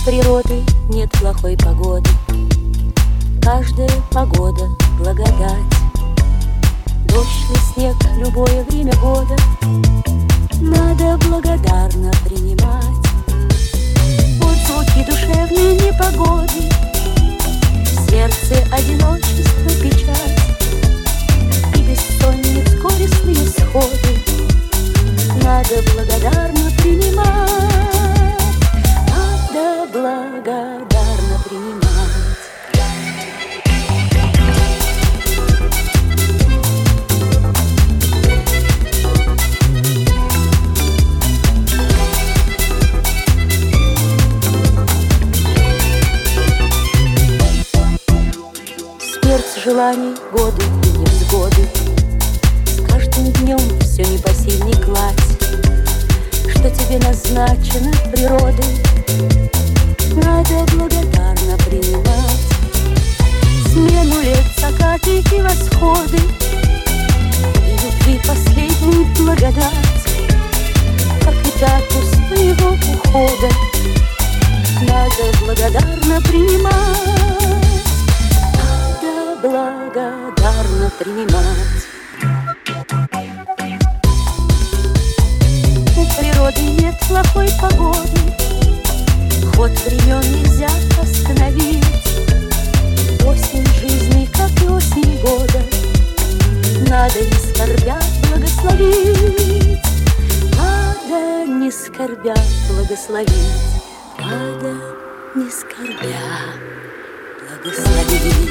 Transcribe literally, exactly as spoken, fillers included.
природы нет плохой погоды. Каждая погода — благодать. Дождь или снег — любое время года надо благодарно принимать. Вот звуки душевной непогоды, в сердце одиночество, печаль и бессонниц горестные сходы надо благодарно принимать. Надо благодарно принимать. Смерть желаний, годы и невзгоды, с каждым днем все непосильней кладь, что тебе назначено природой, надо благодарно принимать. Смену лет, закаты и восходы, и любви последней благодать, как и дату своего ухода надо благодарно принимать. Благодарно принимать. У природы нет плохой погоды, ход времен нельзя остановить. Осень жизни, как и осень года, надо не скорбя благословить. Надо не скорбя благословить. Надо не скорбя благословить.